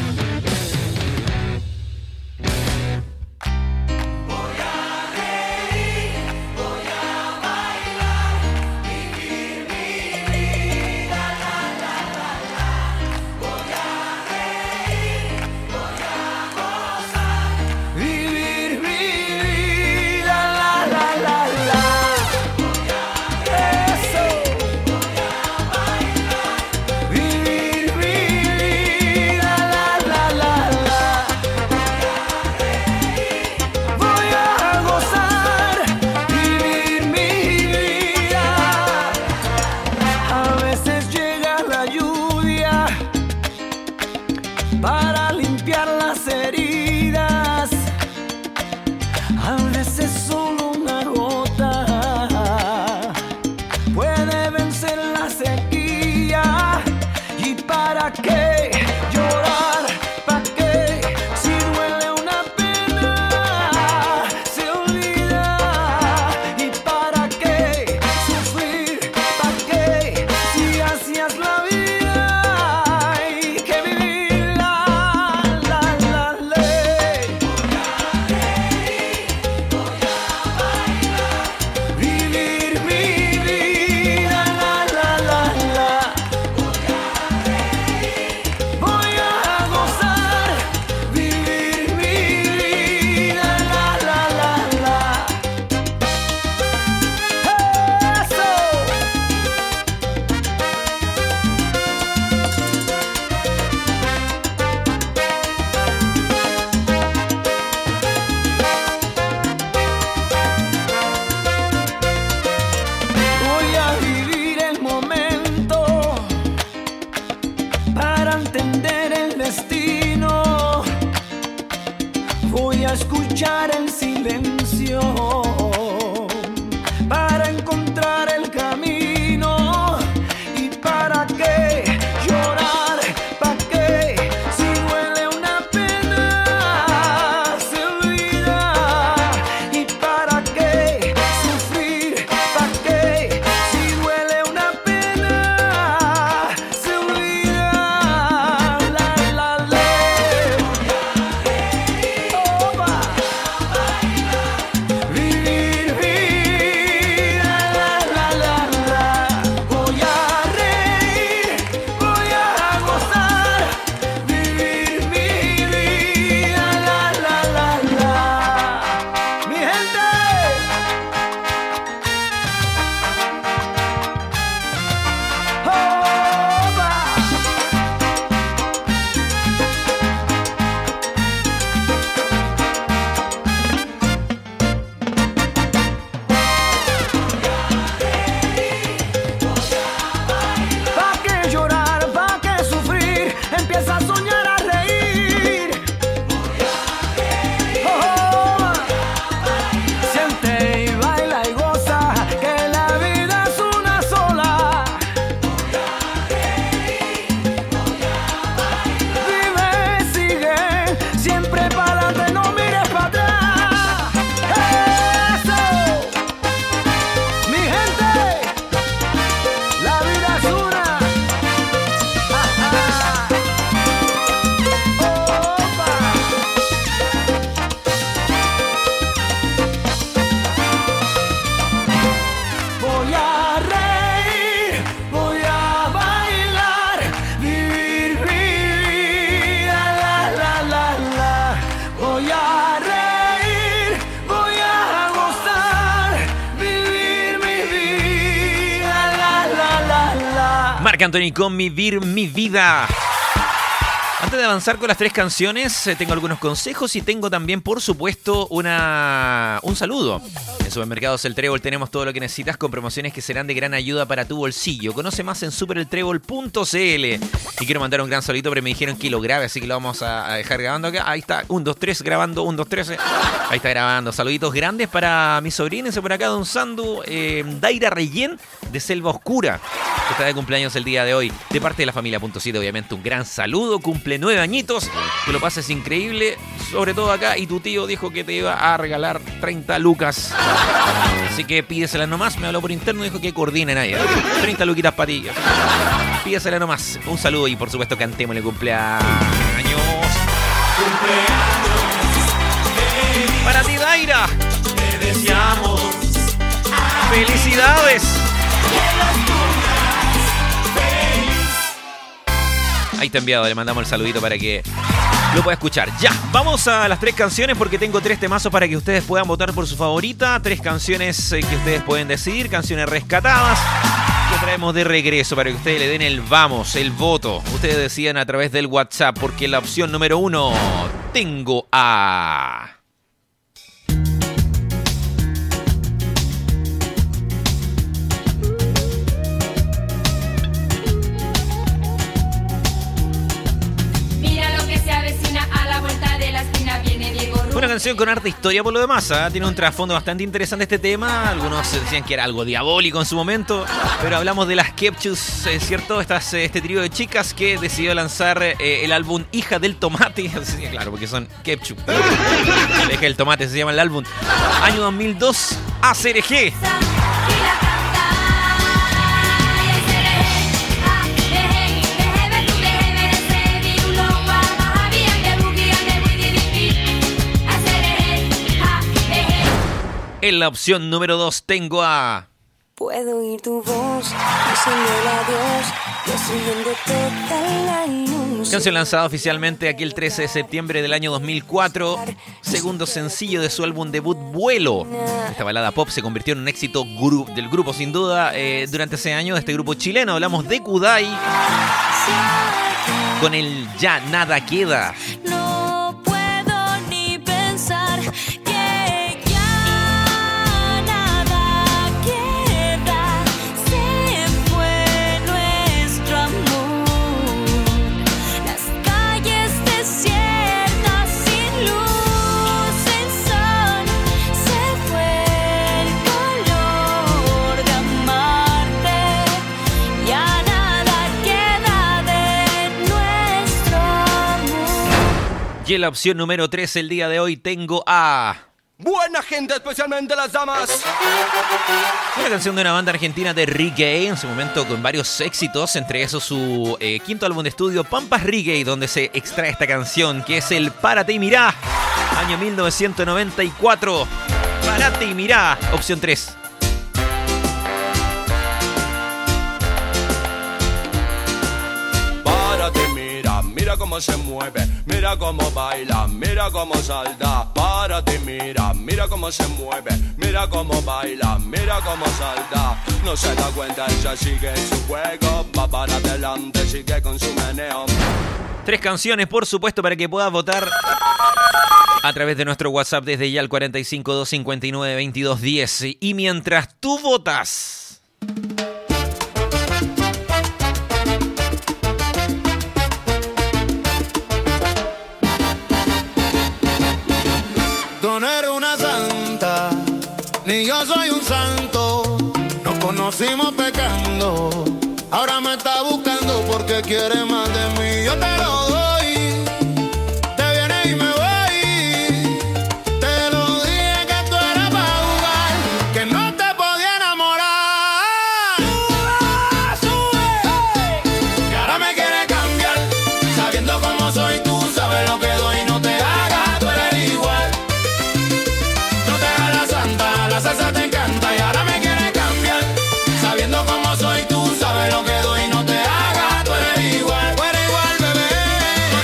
Marc Anthony con Vivir mi vida. Antes de avanzar con las tres canciones, eh, tengo algunos consejos y tengo también, por supuesto, una un saludo. En Supermercados El Trébol tenemos todo lo que necesitas con promociones que serán de gran ayuda para tu bolsillo. Conoce más en super el trébol punto c l. Y quiero mandar un gran saludito, pero me dijeron que lo grabe, así que lo vamos a, a dejar grabando acá. Ahí está, un, dos, tres, grabando, un, dos, tres. Ahí está grabando. Saluditos grandes para mis sobrines por acá, Don Sandu, eh, Daira Reyén de Selva Oscura, que está de cumpleaños el día de hoy. De parte de la familia Punto siete, obviamente, un gran saludo. Cumple nueve añitos. Que lo pases increíble, sobre todo acá. Y tu tío dijo que te iba a regalar treinta lucas. Así que pídesela nomás. Me habló por interno y dijo que coordinen ahí. treinta luquitas para ti. Pídesela nomás. Un saludo y por supuesto cantémosle cumpleaños. Para ti, Daira. Te deseamos felicidades. Ahí está enviado, le mandamos el saludito para que lo pueda escuchar. Ya, vamos a las tres canciones porque tengo tres temazos para que ustedes puedan votar por su favorita. Tres canciones eh, que ustedes pueden decidir, canciones rescatadas que traemos de regreso para que ustedes le den el vamos, el voto. Ustedes decían a través del WhatsApp porque la opción número uno, tengo a... Una canción con harta historia por lo demás, ¿eh? Tiene un trasfondo bastante interesante este tema. Algunos decían que era algo diabólico en su momento, pero hablamos de las Kepchus, ¿es cierto? Estas, este trío de chicas que decidió lanzar eh, el álbum Hija del Tomate. Sí, claro, porque son Kepchu. La Hija del Tomate se llama el álbum. Año dos mil dos, A C R G. En la opción número dos tengo a... Puedo oír tu voz, diciéndole adiós, destruyendo toda la ilusión. Canción lanzada oficialmente aquí el trece de septiembre del año dos mil cuatro. Segundo sencillo de su álbum debut, Vuelo. Esta balada pop se convirtió en un éxito gru- del grupo, sin duda, eh, durante ese año, de este grupo chileno. Hablamos de Kudai con el Ya Nada Queda. No puedo ni pensar que ya nada queda. Se fue nuestro amor. Las calles desiertas sin luz, sin sol. Se fue el color de amarte. Ya nada queda de nuestro amor. Y en la opción número tres el día de hoy tengo a... Buena gente, especialmente las damas. Una canción de una banda argentina de reggae, en su momento con varios éxitos, entre esos su eh, quinto álbum de estudio, Pampas Reggae, donde se extrae esta canción, que es el Párate y Mirá, año mil novecientos noventa y cuatro. Párate y Mirá, opción tres. Párate, mira, mira cómo se mueve, mira cómo baila, mira cómo salta. Párate, mira, mira cómo se mueve, mira cómo baila, mira cómo salta. No se da cuenta, ella sigue en su juego, va para adelante, sigue con su meneo. Tres canciones, por supuesto, para que puedas votar a través de nuestro WhatsApp desde ya al cuarenta y cinco, doscientos cincuenta y nueve, veintidós diez. Y mientras tú votas... Tú no eres una santa, ni yo soy un santo. Nos conocimos pecando, ahora me está buscando porque quiere más de mí. Yo te lo doy, te vienes y me voy. Te lo dije que tú eras para jugar, que no te podía enamorar. Sube, sube, que ahora me quiere cambiar, sabiendo cómo soy tú, sabes lo que doy, no te hagas, tú eres igual. La salsa te encanta y ahora me quiere cambiar, sabiendo cómo soy tú, sabes lo que doy, no te hagas, tú eres igual, tú eres igual, bebé.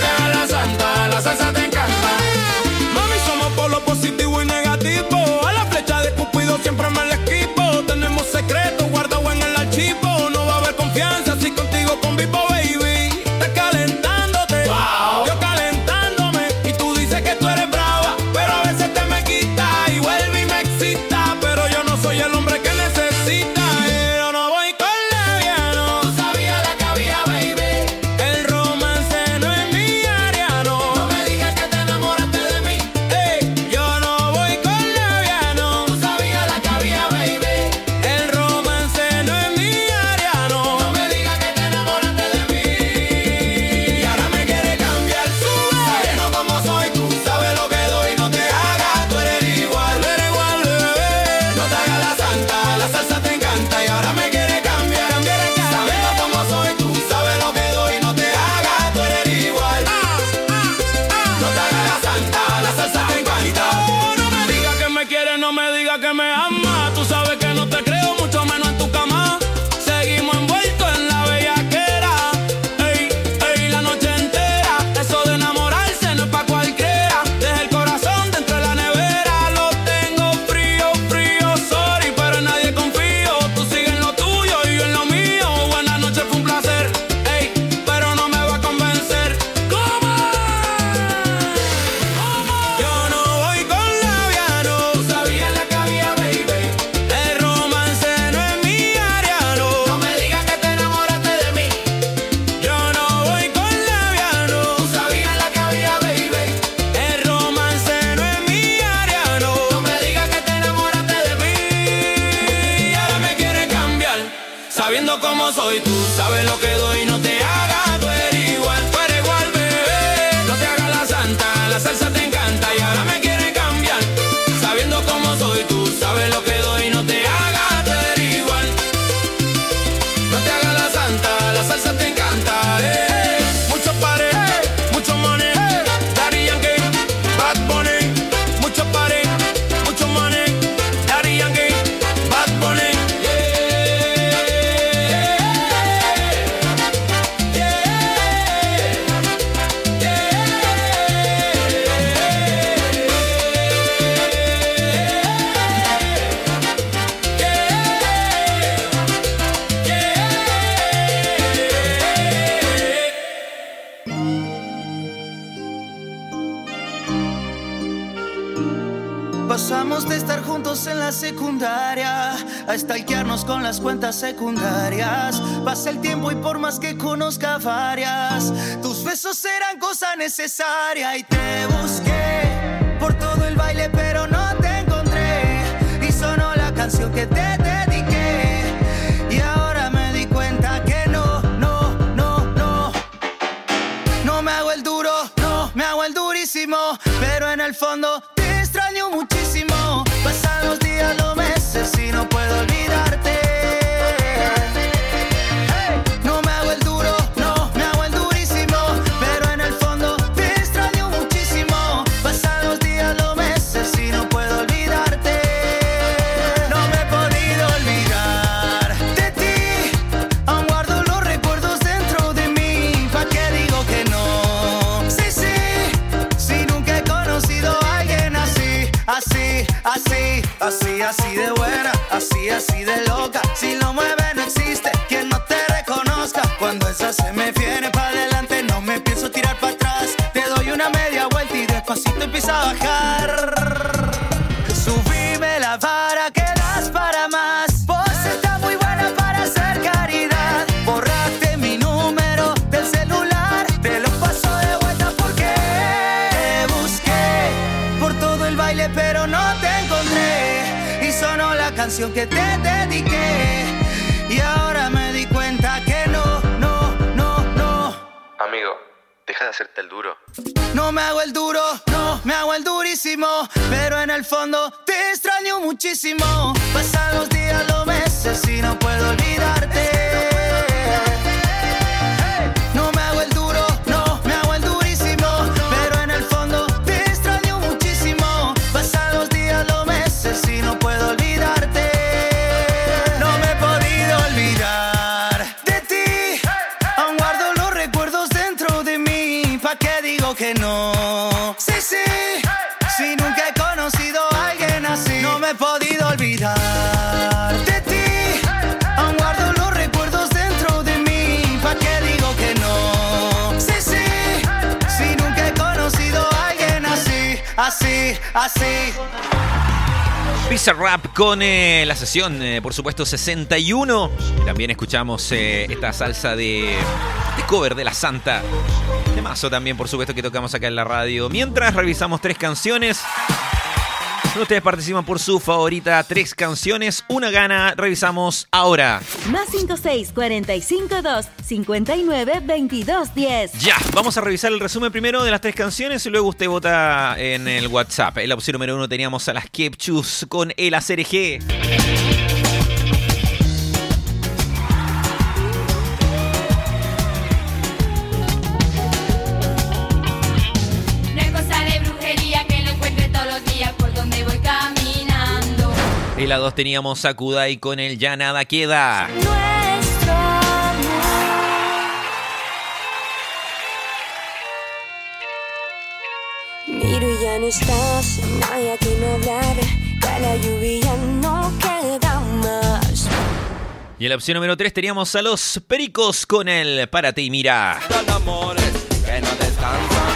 Sabiendo cómo soy, tú sabes lo que doy, no te hagas. Tú eres igual, tú eres igual, bebé. No te hagas la santa, la salsa te encanta y ahora me quiere cambiar. Sabiendo cómo soy, tú sabes lo que doy, no te hagas. Tú eres igual. No te hagas la santa, la salsa te encanta, eh. Muchos pares, mucho money, Daddy Yankee, Bad Bunny. Muchos pares, mucho money, Daddy Yankee, Bad Bunny. Pasamos de estar juntos en la secundaria a stalkearnos con las cuentas secundarias. Pasa el tiempo y por más que conozca varias, tus besos eran cosa necesaria. Y te busqué por todo el baile pero no te encontré. Y sonó la canción que te dediqué. Y ahora me di cuenta que no, no, no, no. No me hago el duro, no me hago el durísimo, pero en el fondo te extraño muchísimo. Pasan los días, los meses y no puedo olvidarte. Hey. No me hago el duro, no me hago el durísimo, pero en el fondo te extraño muchísimo. Pasan los días, los meses y no puedo olvidarte. No me he podido olvidar de ti. Aún guardo los recuerdos dentro de mí. ¿Pa' qué digo que no? Sí, sí, si nunca he conocido a alguien así, así, así, así, así de buena, así, así de loca. Si lo mueve no existe quien no te reconozca. Cuando esa se me viene pa' adelante no me pienso tirar pa' atrás. Te doy una media vuelta y despacito empieza a bajar. Subime la vara que das para más. Vos estás muy buena para hacer caridad. Borraste mi número del celular, te lo paso de vuelta porque te busqué por todo el baile pero no te encontré. Y sonó la canción que te dediqué. Y ahora me di cuenta que no, no, no, no. Amigo, deja de hacerte el duro. No me hago el duro, no me hago el durísimo, pero en el fondo te extraño muchísimo. Pasan los días, los meses y no puedo olvidarte. No me hago el duro, no me hago el durísimo, pero en el fondo te extraño muchísimo. Pasan los días, los meses y no puedo olvidarte. No me he podido olvidar de ti. Aún guardo los recuerdos dentro de mí. ¿Pa' qué digo que no? Sí, sí, si nunca he conocido a alguien así. No me he podido olvidar de ti. Aún guardo los recuerdos dentro de mí. ¿Pa' qué digo que no? Sí, sí, si nunca he conocido a alguien así, así, así. Pizza Rap con eh, la sesión, eh, por supuesto, sesenta y uno. También escuchamos eh, esta salsa de, de cover de La Santa. Temazo también, por supuesto, que tocamos acá en la radio. Mientras revisamos tres canciones. Ustedes participan por su favorita, tres canciones, una gana. Revisamos ahora. Más cinco seis cuatro cinco dos cinco nueve veintidós diez. Ya, vamos a revisar el resumen primero de las tres canciones y luego usted vota en el WhatsApp. En la opción número uno teníamos a las Kepchus con El A C R G. En la dos teníamos a Kudai con el Ya Nada Queda. Nuestro amor. Miro y ya no estás, no hay a quien hablar. Ya la lluvia no queda más. Y en la opción número tres teníamos a los Pericos con el Párate y Mira. Son amores que no descansan.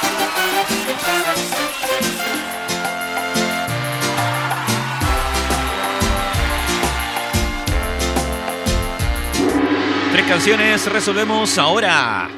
Tres canciones resolvemos ahora.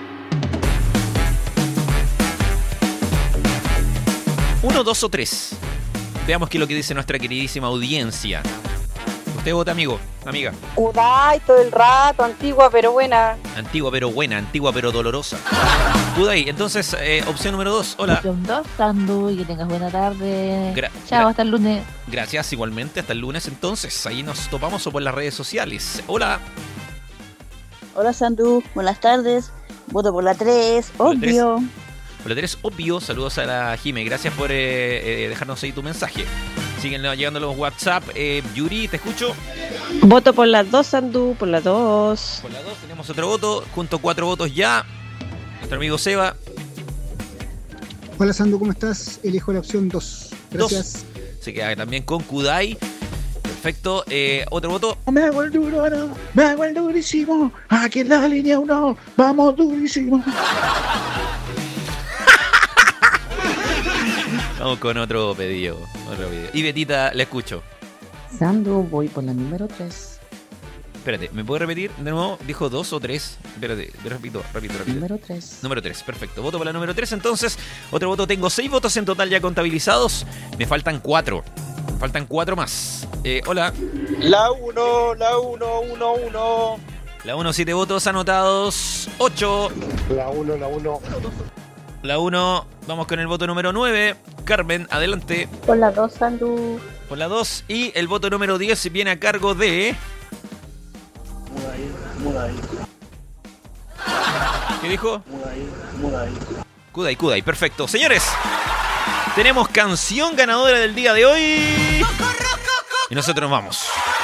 Uno, dos o tres. Veamos qué es lo que dice nuestra queridísima audiencia. Usted Usted vota, amigo, amiga. Kudai todo el rato, antigua pero buena. Antigua pero buena, antigua pero dolorosa. Kudai, entonces, eh, opción número dos. Hola. Opción dos, Sandu, y que tengas buena tarde. Gra- Chao, gra- hasta el lunes. Gracias, igualmente. Hasta el lunes, entonces. Ahí nos topamos o por las redes sociales. Hola. Hola Sandu, buenas tardes. Voto por la tres, obvio. Por la tres, obvio. Saludos a la Jime. Gracias por eh, eh, dejarnos ahí tu mensaje. Siguen llegando los WhatsApp. Eh, Yuri, te escucho. Voto por las dos, Sandu, por las dos. Por las dos tenemos otro voto. Junto cuatro votos ya. Nuestro amigo Seba. Hola Sandu, ¿cómo estás? Elijo la opción dos. Gracias. Dos. Se queda también con Kudai. Perfecto. Eh, otro voto. Me hago el duro, no, me hago el durísimo. Aquí en la línea uno, vamos durísimo. Vamos con otro pedido. Otro pedido. Y Betita, la escucho. Sandu, voy por la número tres. Espérate, ¿me puede repetir de nuevo? ¿Dijo dos o tres? Espérate, repito, repito, repito. Número tres. Número tres, perfecto. Voto por la número tres, entonces. Otro voto, tengo seis votos en total ya contabilizados. Me faltan cuatro. Me faltan cuatro más. Eh, hola. La uno, la uno, uno, uno. La uno, siete votos anotados. ocho. La uno, la uno. La uno, vamos con el voto número nueve. Carmen, adelante. Por la dos, Sandu. Por la dos. Y el voto número diez viene a cargo de... ¿Qué dijo? Kudai, Kudai, perfecto. Señores, tenemos canción ganadora del día de hoy. Y nosotros nos vamos.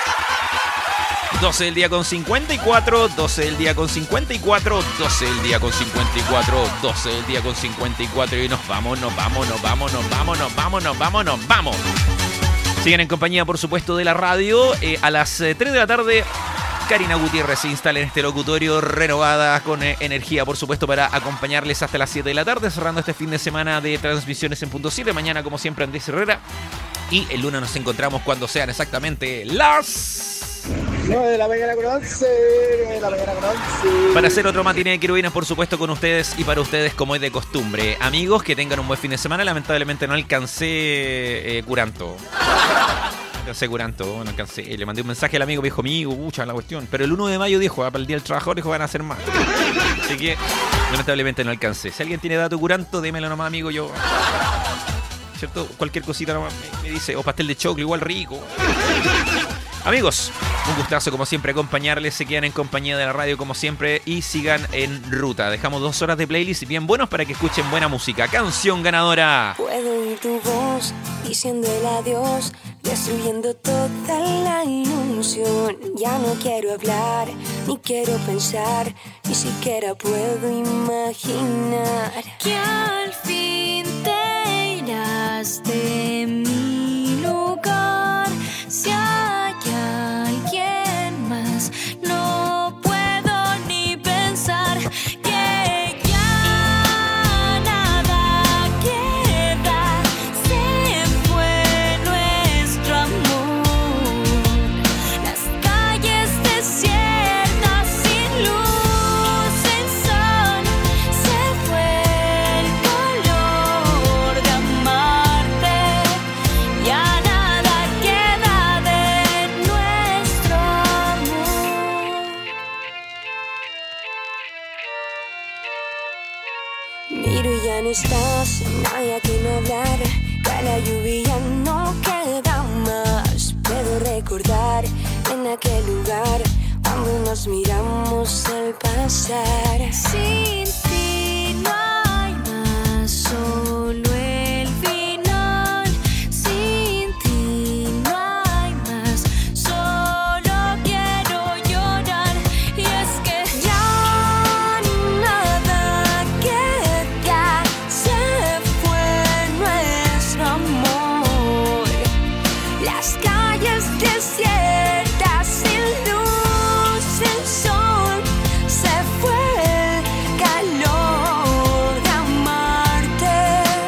doce del día con cincuenta y cuatro, doce del día con cincuenta y cuatro, doce del día con cincuenta y cuatro, doce del día con cincuenta y cuatro y nos vamos, nos vamos, nos vamos, nos vamos, nos vamos, nos vamos, nos vamos. Siguen en compañía, por supuesto, de la radio. Eh, a las eh, tres de la tarde, Karina Gutiérrez se instala en este locutorio renovada con eh, energía, por supuesto, para acompañarles hasta las siete de la tarde, cerrando este fin de semana de transmisiones en Punto siete. Mañana, como siempre, Andrés Herrera. Y el lunes nos encontramos cuando sean exactamente las... nueve de la mañana con once, nueve de la mañana con once. Para hacer otro matiné de querubinas, por supuesto, con ustedes y para ustedes como es de costumbre. Amigos, que tengan un buen fin de semana. Lamentablemente no alcancé eh, Curanto. No alcancé Curanto, no alcancé. Le mandé un mensaje al amigo, me dijo, amigo, pucha la cuestión. Pero el uno de mayo dijo, ah, para el Día del Trabajador, dijo, van a hacer más. Así que, lamentablemente no alcancé. Si alguien tiene dato Curanto, démelo nomás, amigo, yo... ¿Cierto? Cualquier cosita nomás me, me dice, o pastel de choclo, igual rico. Amigos, un gustazo como siempre acompañarles, se quedan en compañía de la radio como siempre y sigan en ruta. Dejamos dos horas de playlist bien buenos para que escuchen buena música. Canción ganadora. Puedo oír tu voz diciendo el adiós, destruyendo toda la ilusión. Ya no quiero hablar, ni quiero pensar, ni siquiera puedo imaginar que al fin te irás de mi lugar. Si hay alguien más, no puedo ni pensar que ya nada queda. Se fue nuestro amor, las calles desiertas sin luz, sin sol. Se fue el color de amarte, ya nada queda de nuestro amor. Miro y ya no estás, nadie a quien hablar. Ya la lluvia no queda más. Puedo recordar en aquel lugar cuando nos miramos al pasar. Sin ti no hay más, solo el final. Sin ti no hay más, solo quiero llorar. Y es que ya nada queda, se fue nuestro amor. Las calles desiertas sin luz, sin sol. Se fue el calor de amarte,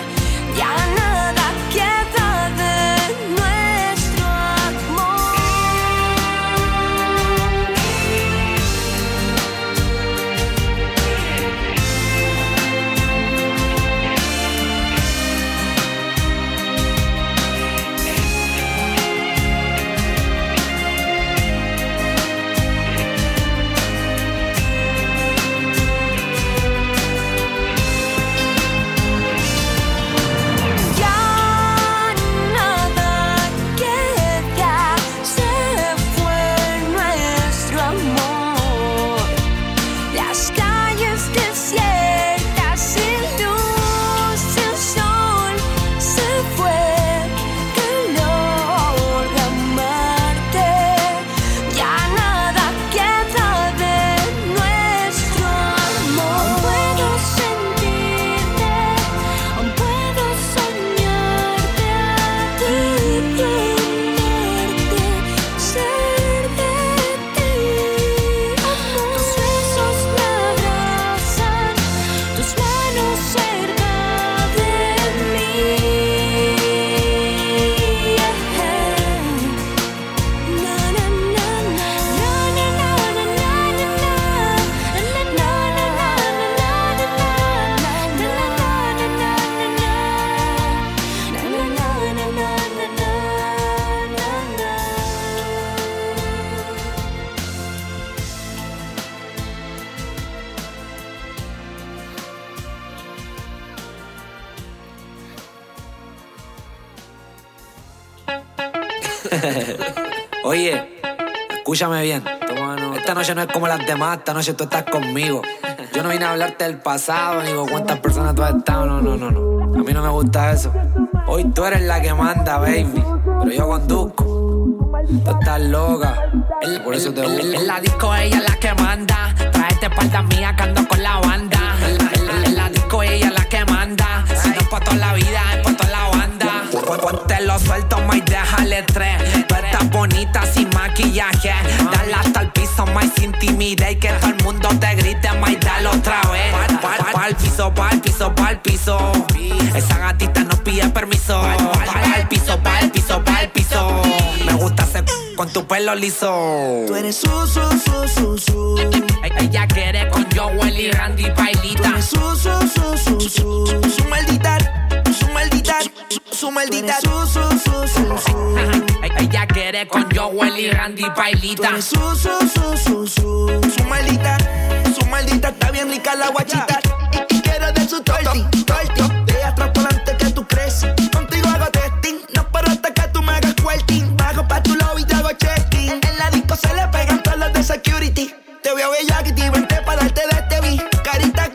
Oye, escúchame bien. Esta noche no es como las demás, esta noche tú estás conmigo. Yo no vine a hablarte del pasado, ni con cuántas personas tú has estado, no, no, no, no. A mí no me gusta eso. Hoy tú eres la que manda, baby, pero yo conduzco. Tú estás loca, por eso te busco. En la disco ella es la que manda. Traete espalda mía que ando con la banda. En la, en la disco ella es la que manda. Si no es pa' toda la vida, es pa' toda la banda. Ponte lo suelto, ma, y déjale tres. Tú estás bonita sin maquillaje. Dale hasta el piso, ma, y sin timidez. Y que todo el mundo te grite, ma, y dale otra vez. Pa'l pa, pa piso, pa'l piso, pa'l piso. Esa gatita no pide permiso. Pa'l piso, pa'l piso, pa'l piso. Me gusta hacer con tu pelo liso. Tú eres su, su, su, su, su. Ella quiere con Joel y Randy Pailita. Tú eres su, su, su, su, su. Su maldita, su maldita, su maldita. Su, su, su, su, su. Ella quiere con Joel y Randy Pailita. Tú eres su, su, su, su, su. Su maldita, su maldita. Está bien rica la guachita. Y quiero de su torti, torti. De atrás por delante que tú crees. Contigo hago testing. No paro hasta que tú me hagas quilting. Bajo pa' tu lobby y te hago checking. En la disco se le pegan todos los de security. Te voy a ver ya que te vente para darte de